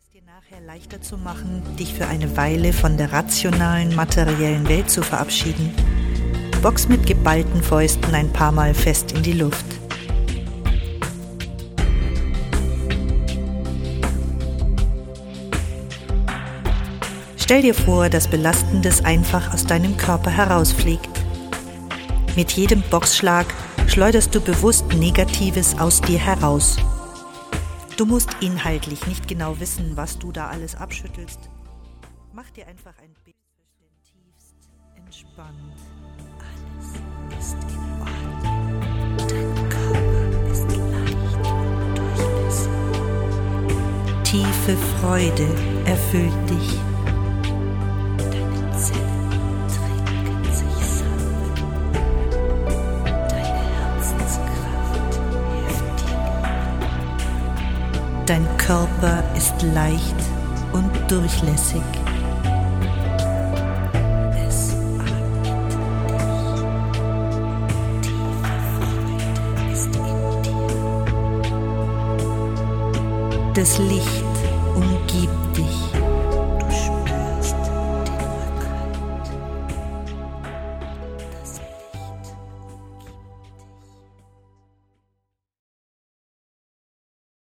dir nachher leichter zu machen, dich für eine Weile von der rationalen, materiellen Welt zu verabschieden. Box mit geballten Fäusten ein paar Mal fest in die Luft. Stell dir vor, dass Belastendes einfach aus deinem Körper herausfliegt. Mit jedem Boxschlag schleuderst du bewusst Negatives aus dir heraus. Du musst inhaltlich nicht genau wissen, was du da alles abschüttelst. Mach dir einfach ein Bild, tiefst entspannt. Alles ist in Ordnung. Dein Körper ist leicht durchlässig. Tiefe Freude erfüllt dich. Deine Zellen trinken sich sanft. Deine Herzenskraft hilft dir. Dein Körper ist leicht und durchlässig. Es atmet dich. Tiefe Freude ist in dir. Das Licht umgibt dich.